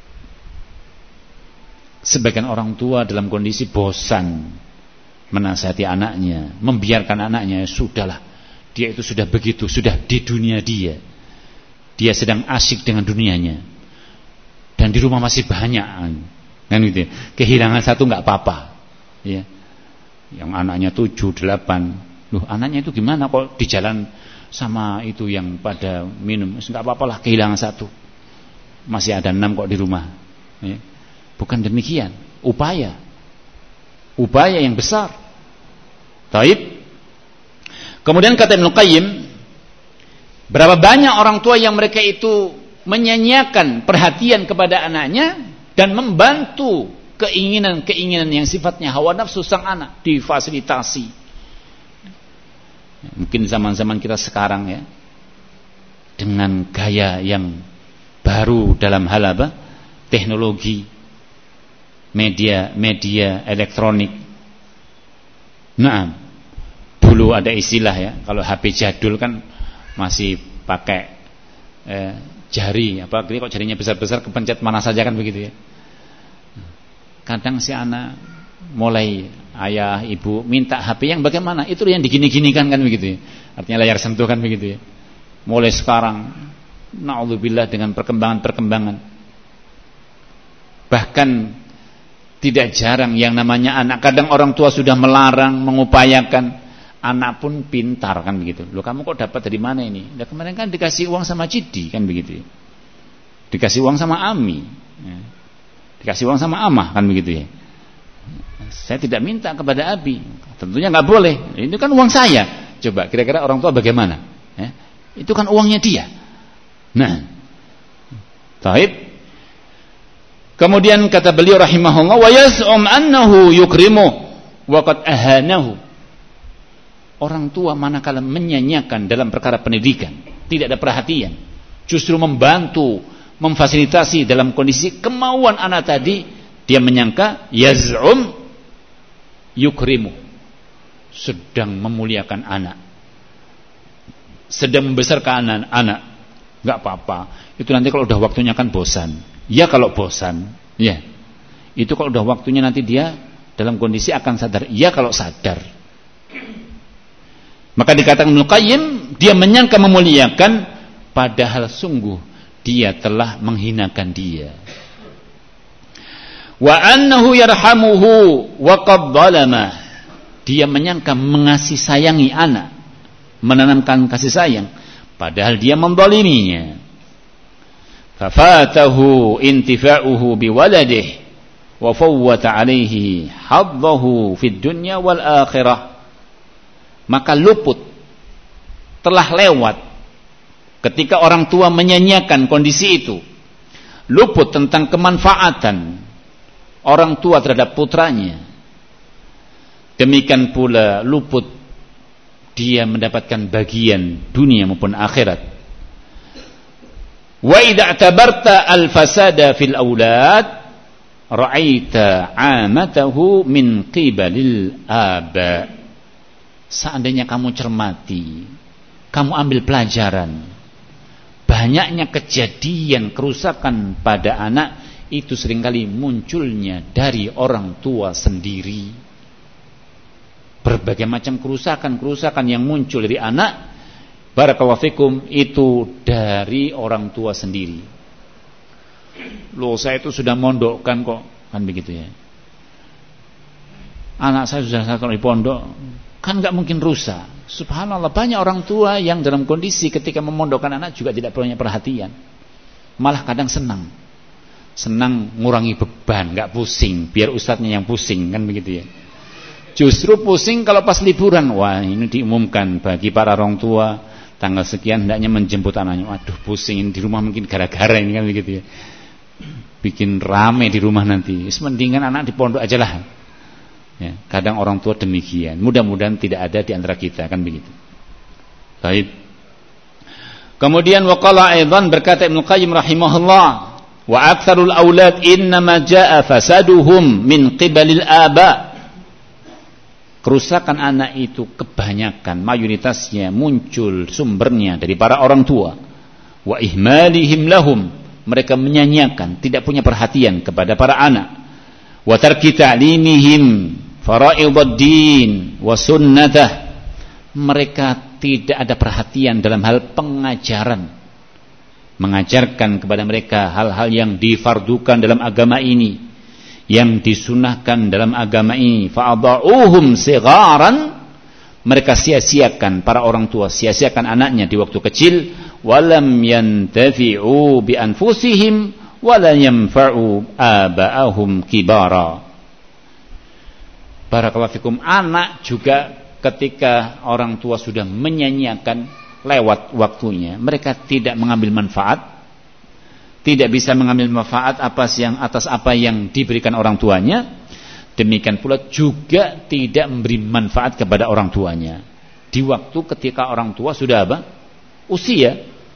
Sebagian orang tua dalam kondisi bosan menasihati anaknya, membiarkan anaknya, sudahlah, dia itu sudah begitu, sudah di dunia dia, dia sedang asyik dengan dunianya, dan di rumah masih banyak, kan gitu. Kehilangan satu nggak apa-apa, ya. Yang anaknya tujuh, delapan, loh anaknya itu gimana kok di jalan sama itu yang pada minum, nggak apa-apa lah kehilangan satu, masih ada enam kok di rumah, ya. Bukan demikian, upaya, upaya yang besar. Taib. Kemudian kata Ibnu Qayyim, berapa banyak orang tua yang mereka itu menyanyiakan perhatian kepada anaknya dan membantu keinginan-keinginan yang sifatnya hawa nafsu sang anak difasilitasi. Mungkin zaman-zaman kita sekarang ya, dengan gaya yang baru dalam hal apa? Teknologi, media-media elektronik. Nah, dulu ada istilah ya, kalau H P jadul kan masih pakai eh, jari, apa kok jarinya besar-besar kepencet mana saja kan begitu ya. Kadang si anak mulai ayah ibu minta H P yang bagaimana, itu yang digini-ginikan kan begitu ya. Artinya layar sentuh kan begitu ya. Mulai sekarang na'udzubillah dengan perkembangan-perkembangan, bahkan tidak jarang yang namanya anak, kadang orang tua sudah melarang, mengupayakan, anak pun pintar kan begitu. Loh kamu kok dapat dari mana ini? Nah, kemarin kan dikasih uang sama Cidi kan begitu ya. Dikasih uang sama Ami ya. Dikasih uang sama Amah kan begitu ya. Saya tidak minta kepada Abi, tentunya nggak boleh, ini kan uang saya. Coba kira-kira orang tua bagaimana ya? Itu kan uangnya dia. Nah, taib. Kemudian kata beliau rahimahullah, wa yaz'um annahu yukrimu wa qad ahanahu. Orang tua manakala menyanyiakan dalam perkara pendidikan, tidak ada perhatian, justru membantu, memfasilitasi dalam kondisi kemauan anak tadi, dia menyangka yaz'um yukrimu, sedang memuliakan anak, sedang membesarkan anak. Enggak apa-apa, itu nanti kalau udah waktunya kan bosan. Ya kalau bosan, ya. Itu kalau udah waktunya nanti dia dalam kondisi akan sadar. Ya kalau sadar. Maka dikatakan Ibnu Qayyim, dia menyangka memuliakan, padahal sungguh dia telah menghinakan dia. Wa annahu yarhamuhu wa qad zalama. Dia menyangka mengasih sayangi anak, menanamkan kasih sayang, padahal dia menzaliminya. Fafatahu intifa'uhu biwaladih wa fawwata alaihi haddahu fid dunya wal akhirah. Maka luput, telah lewat ketika orang tua menyanyiakan kondisi itu, luput tentang kemanfaatan orang tua terhadap putranya. Demikian pula luput dia mendapatkan bagian dunia maupun akhirat. Wa idza tabarta al-fasada fil aulad ra'aita 'amatahu min qibalil aba. Seandainya kamu cermati kamu ambil pelajaran. Banyaknya kejadian kerusakan pada anak itu seringkali munculnya dari orang tua sendiri. Berbagai macam kerusakan-kerusakan yang muncul dari anak, barakallahu fikum, itu dari orang tua sendiri. Loh, saya itu sudah mondokkan kok, kan begitu ya. Anak saya sudah satu di pondok, kan nggak mungkin rusak. Subhanallah, banyak orang tua yang dalam kondisi ketika memondokkan anak juga tidak punya perhatian, malah kadang senang, senang ngurangi beban, nggak pusing, biar ustadznya yang pusing, kan begitu ya. Justru pusing kalau pas liburan. Wah, ini diumumkan bagi para orang tua, tanggal sekian hendaknya menjemput anaknya. Waduh, pusing, ini di rumah mungkin gara-gara ini, kan begitu ya. Bikin rame di rumah nanti. Mendingan anak di pondok aja lah. Ya, kadang orang tua demikian. Mudah-mudahan tidak ada di antara kita, kan begitu. Baik. Kemudian waqala aidan, berkata Ibnu Qayyim rahimahullah, wa aktsarul aulad innama jaa fasaduhum min qibalil aba. Kerusakan anak itu kebanyakan, mayoritasnya muncul sumbernya dari para orang tua. Wa ihmalihim lahum, mereka menyanyiakan, tidak punya perhatian kepada para anak. Wa tarki ta'limihim faraiduddin wa sunnatah, mereka tidak ada perhatian dalam hal pengajaran, mengajarkan kepada mereka hal-hal yang difardukan dalam agama ini, yang disunahkan dalam agama ini. Fa'adha'uhum sigharan, mereka sia-siakan, para orang tua sia-siakan anaknya di waktu kecil. Walam yantafi'u bi anfusihim wala yanfa'u aba'ahum kibara. Barakallahu fikum, anak juga ketika orang tua sudah menyanyiakan lewat waktunya, mereka tidak mengambil manfaat, tidak bisa mengambil manfaat apa yang atas apa yang diberikan orang tuanya. Demikian pula juga tidak memberi manfaat kepada orang tuanya di waktu ketika orang tua sudah apa? Usia.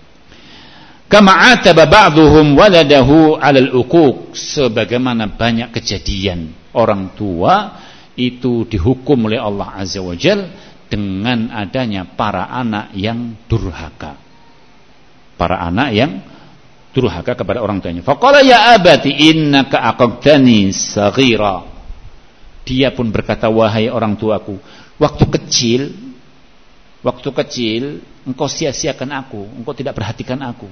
Kama ataba ba'dhum waladahu 'alal uquq, sebagaimana banyak kejadian orang tua itu dihukum oleh Allah Azza wa Jalla dengan adanya para anak yang durhaka. Para anak yang durhaka kepada orang tuanya. Faqala ya abati innaka aqaqtani saghira. Dia pun berkata, wahai orang tuaku, waktu kecil, waktu kecil engkau sia-siakan aku, engkau tidak perhatikan aku.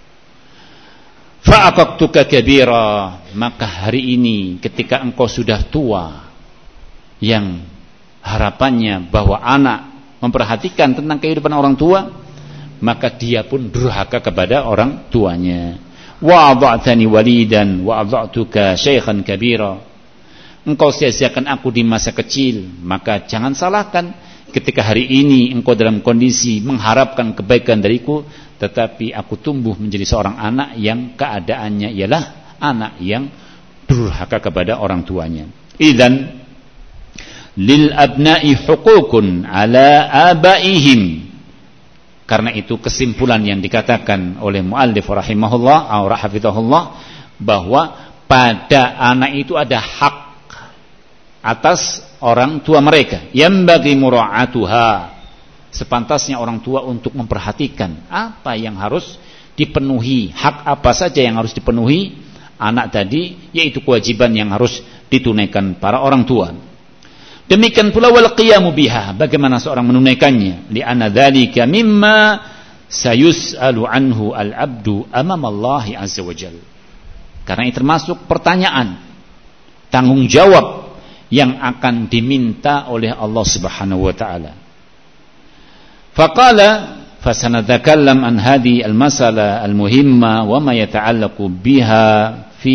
Fa aqaqtuka kabira, maka hari ini ketika engkau sudah tua, yang harapannya bahwa anak memperhatikan tentang kehidupan orang tua, maka dia pun durhaka kepada orang tuanya. Wa adha'tani walidan wa adha'tuka syaikhan kabira. Engkau sia-siakan aku di masa kecil, maka jangan salahkan ketika hari ini engkau dalam kondisi mengharapkan kebaikan dariku, tetapi aku tumbuh menjadi seorang anak yang keadaannya ialah anak yang durhaka kepada orang tuanya. Idzan lil abna'i huququn ala abaihim. Karena itu kesimpulan yang dikatakan oleh muallif rahimahullah atau hafizahullah, bahwa pada anak itu ada hak atas orang tua mereka, yang bagi mura'atuha, sepantasnya orang tua untuk memperhatikan apa yang harus dipenuhi, hak apa saja yang harus dipenuhi anak tadi, yaitu kewajiban yang harus ditunaikan para orang tua. Demikian pula wal qiyamu biha, bagaimana seorang menunaikannya, li anna dzalika mimma sayus'alu anhu al-'abdu amamallahi azza wajalla. Karena ini termasuk pertanyaan, tanggung jawab yang akan diminta oleh Allah Subhanahu wa taala. Faqala fasanatakallam an hadhihi al-masala al-muhimma wa ma yata'allaqu biha fi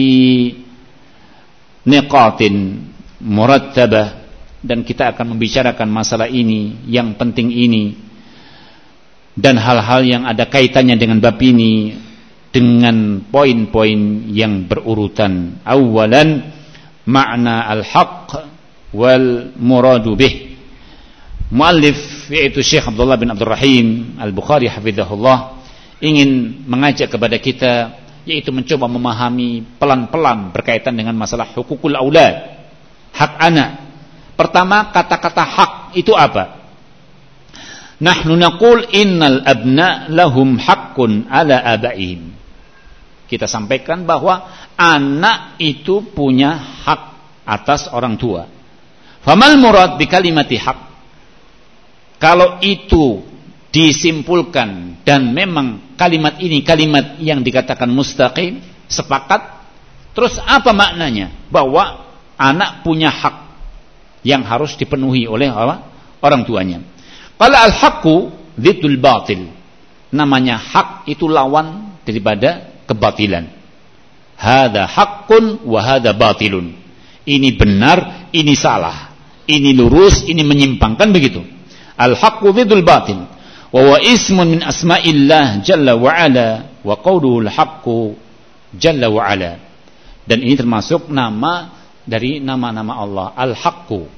niqatin murattabah, dan kita akan membicarakan masalah ini yang penting ini dan hal-hal yang ada kaitannya dengan bab ini dengan poin-poin yang berurutan. Awalan makna al-haq wal muradu bih. Muallif yaitu Syekh Abdullah bin Abdul Rahim Al-Bukhari hafizahullah ingin mengajak kepada kita, yaitu mencoba memahami pelan-pelan berkaitan dengan masalah hukukul aulad, hak anak. Pertama, kata-kata hak itu apa? Nahnu naqul innal abna lahum haqqun ala abaihim. Kita sampaikan bahwa anak itu punya hak atas orang tua. Famal murad bi kalimati haq? Kalau itu disimpulkan dan memang kalimat ini kalimat yang dikatakan mustaqim, sepakat, terus apa maknanya? Bahwa anak punya hak yang harus dipenuhi oleh orang tuanya. Qala al-haqqu dziddul batil. Namanya hak itu lawan daripada kebatilan. Hadza haqqun wa hadza batilun. Ini benar, ini salah. Ini lurus, ini menyimpang, kan begitu. Al-haqqu dziddul batil. Wa huwa ismun min asma'illah jalla wa ala wa qawluhu al-haqqu jalla wa ala. Dan ini termasuk nama dari nama-nama Allah, al-haqqu.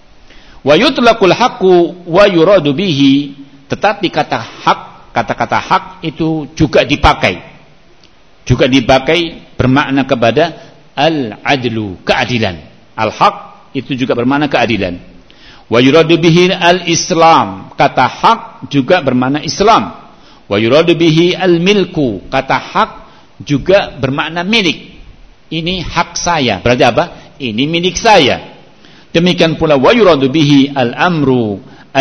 Wa yutlaqul haqqu wa yuradu bihi, tetapi kata hak, kata-kata hak itu juga dipakai. Juga dipakai bermakna kepada al-adlu, keadilan. Al-haq itu juga bermakna keadilan. Wa yuradu bihi al-islam, kata hak juga bermakna Islam. Wa yuradu bihi al-milku, kata hak juga bermakna milik. Ini hak saya, berarti apa? Ini milik saya. Demikian pula wa yuradu bihi al-amru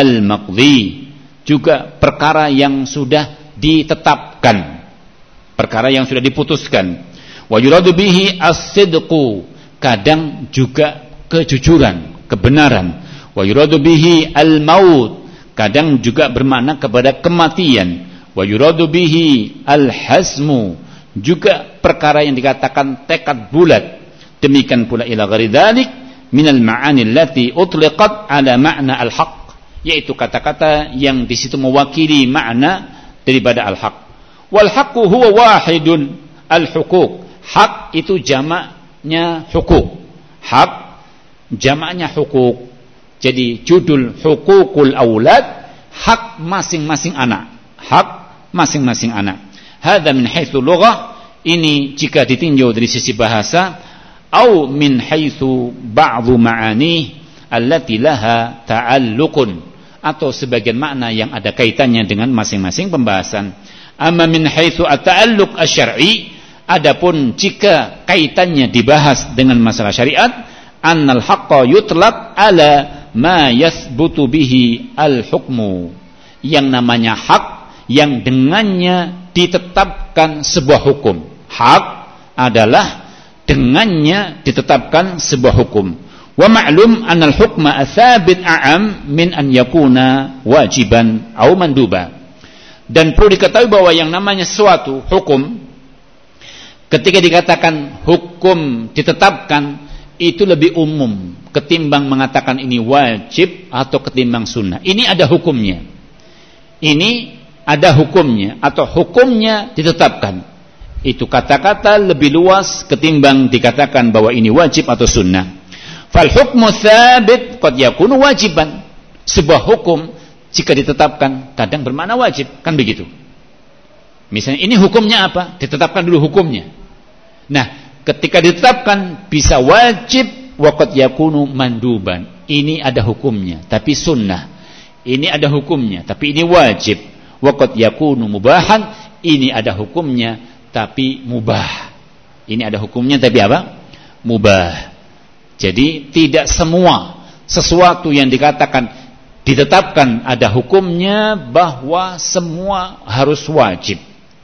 al-maqdi, juga perkara yang sudah ditetapkan, perkara yang sudah diputuskan. Wa yuradu bihi as-sidqu, kadang juga kejujuran, kebenaran. Wa yuradu bihi al-maut, kadang juga bermakna kepada kematian. Wa yuradu bihi al-hazmu, juga perkara yang dikatakan tekad bulat. Demikian pula ila ghairi dzalik minal ma'ani allati utliqat ala ma'na al-haq, yaitu kata-kata yang di situ mewakili makna daripada al-haq. Wal haqqu huwa wahidun al-huquq. Hak itu jamaknya hukuk. Hak jamaknya hukuk. Jadi judul huququl aulad, hak masing-masing anak. Hak masing-masing anak. Hadza min haitsu lughah, ini jika ditinjau dari sisi bahasa, au min haitsu ba'dhu ma'ani allati laha ta'alluqun, atau sebagian makna yang ada kaitannya dengan masing-masing pembahasan. Amma min haitsu at-ta'alluq asy-syar'i, adapun jika kaitannya dibahas dengan masalah syariat, annal haqqa yutlaq ala ma yathbutu bihi al-hukmu, yang namanya hak yang dengannya ditetapkan sebuah hukum. Hak adalah dengannya ditetapkan sebuah hukum. Wa ma'lum annal hukma athabit a'am min an yakuna wajiban aw manduba. Dan perlu diketahui bahwa yang namanya suatu hukum, ketika dikatakan hukum ditetapkan, itu lebih umum ketimbang mengatakan ini wajib atau ketimbang sunnah. Ini ada hukumnya. Ini ada hukumnya atau hukumnya ditetapkan. Itu kata-kata lebih luas ketimbang dikatakan bahwa ini wajib atau sunnah. Fal hukmu tsabit qad yakunu wajiban. Sebuah hukum jika ditetapkan kadang bermakna wajib, kan begitu. Misalnya ini hukumnya apa? Ditetapkan dulu hukumnya. Nah, ketika ditetapkan bisa wajib, wa qad yakunu manduban. Ini ada hukumnya, tapi sunnah. Ini ada hukumnya, tapi ini wajib. Wa qad yakunu mubahan. Ini ada hukumnya, tapi mubah. Ini ada hukumnya tapi apa? Mubah. Jadi tidak semua sesuatu yang dikatakan ditetapkan ada hukumnya bahwa semua harus wajib,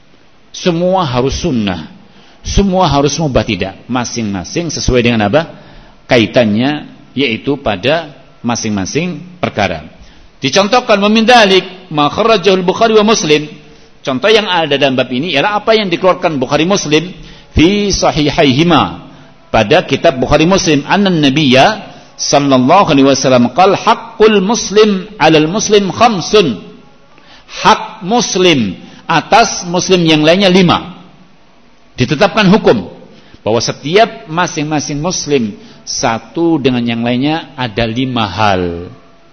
semua harus sunnah, semua harus mubah. Tidak. Masing-masing sesuai dengan apa? Kaitannya, yaitu pada masing-masing perkara. Dicontohkan memindalik ma kharrajahu al-Bukhari wa Muslim. Contoh yang ada dalam bab ini ialah apa yang dikeluarkan Bukhari Muslim fi sahihaihima, pada kitab Bukhari Muslim, annan nabiyya sallallahu alaihi wasallam qala haqqul muslim 'alal muslim khamsun. Hak muslim atas muslim yang lainnya lima. Ditetapkan hukum bahwa setiap masing-masing muslim satu dengan yang lainnya ada lima hal.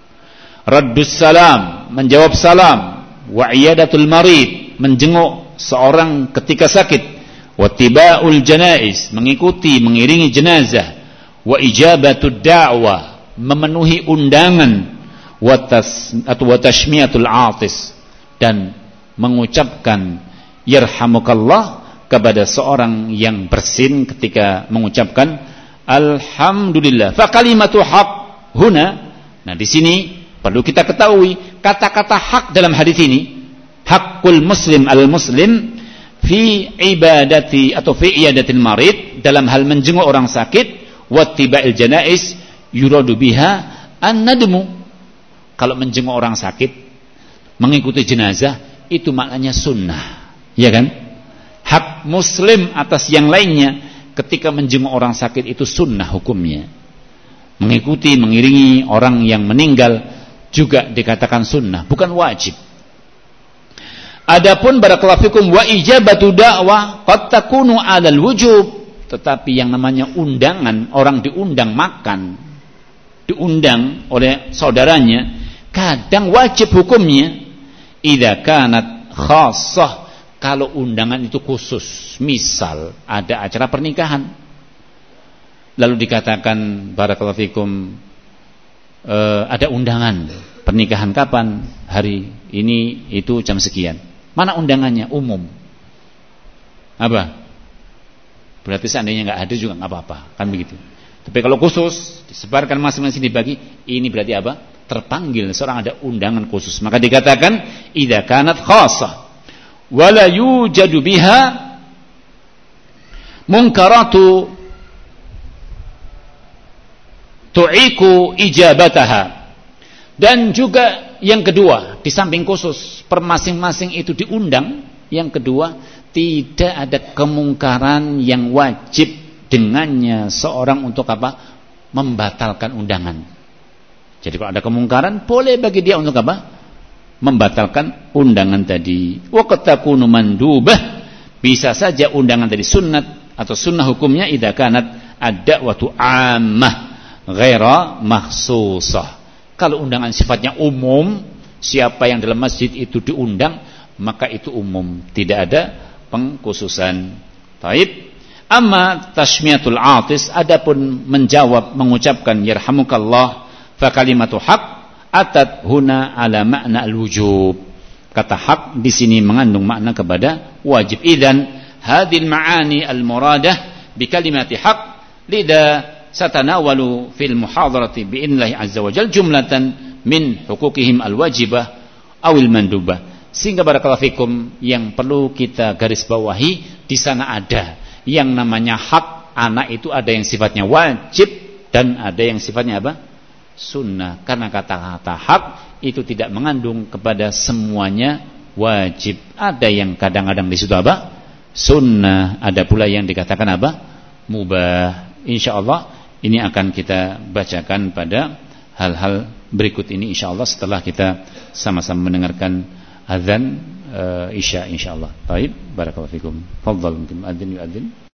Raddus salam, menjawab salam. Wa iyadatul marid, menjenguk seorang ketika sakit. Wa tiba'ul janaiz, mengikuti, mengiringi jenazah. Wa ijabatud da'wah, memenuhi undangan. watas atau watashmiyatul atis, dan mengucapkan yarhamukallah kepada seorang yang bersin ketika mengucapkan alhamdulillah. Fa kalimatu haq huna, nah di sini perlu kita ketahui kata-kata hak dalam hadis ini, hakul muslim al muslim fi ibadati atau fi iyadatil marid, dalam hal menjenguk orang sakit, wattiba'il janais yuradu biha an-nadmu. Kalau menjenguk orang sakit, mengikuti jenazah, itu maknanya sunnah, ya kan? Hak muslim atas yang lainnya ketika menjenguk orang sakit itu sunnah hukumnya. Mengikuti, mengiringi orang yang meninggal juga dikatakan sunnah, bukan wajib. Adapun barakallahu fikum wa ijabatu da'wah qad takunu 'alal wujub, tetapi yang namanya undangan, orang diundang makan, diundang oleh saudaranya, kadang wajib hukumnya. Idza kanat khassah, kalau undangan itu khusus, misal ada acara pernikahan lalu dikatakan barakallahu fikum e, ada undangan pernikahan kapan, hari ini itu jam sekian. Mana undangannya? Umum. Apa? Berarti seandainya nggak hadir juga nggak apa-apa, kan begitu. Tapi kalau khusus disebarkan masing-masing dibagi, ini berarti apa? Terpanggil seorang, ada undangan khusus. Maka dikatakan idza kanat khassah wala yujadu biha munkaratu tu'iku ijabataha. Dan juga yang kedua, di samping khusus per masing-masing itu diundang, yang kedua, tidak ada kemungkaran yang wajib dengannya seorang untuk apa? Membatalkan undangan. Jadi kalau ada kemungkaran, boleh bagi dia untuk apa? Membatalkan undangan tadi. Wa qad takunu mandubah, bisa saja undangan tadi sunnat atau sunnah hukumnya idza kanat ad-da'watu 'ammah ghaira makhsusah. Kalau undangan sifatnya umum, siapa yang dalam masjid itu diundang, maka itu umum, tidak ada pengkhususan. Taib. Amma tashmiyatul atis, adapun menjawab, mengucapkan yarhamukallah, fa kalimatu haq atat huna ala makna al-wujub. Kata hak di sini mengandung makna kepada wajib. Idzan hadhil ma'ani al-muradah bi kalimati haq lida satanawalu fil muhadarati bi'inillahi azza wa jal jumlatan min hukukihim al-wajibah awil mandubah. Sehingga barakallahu fikum, yang perlu kita garis bawahi, di sana ada yang namanya hak anak, itu ada yang sifatnya wajib dan ada yang sifatnya apa? Sunnah. Karena kata-kata hak itu tidak mengandung kepada semuanya wajib. Ada yang kadang-kadang di situ apa? Sunnah. Ada pula yang dikatakan apa? Mubah. Insyaallah ini akan kita bacakan pada hal-hal berikut ini insyaallah setelah kita sama-sama mendengarkan azan uh, isya insyaallah. Baik, barakallahu fikum. Fadhal mungkin adzan yu'adzin.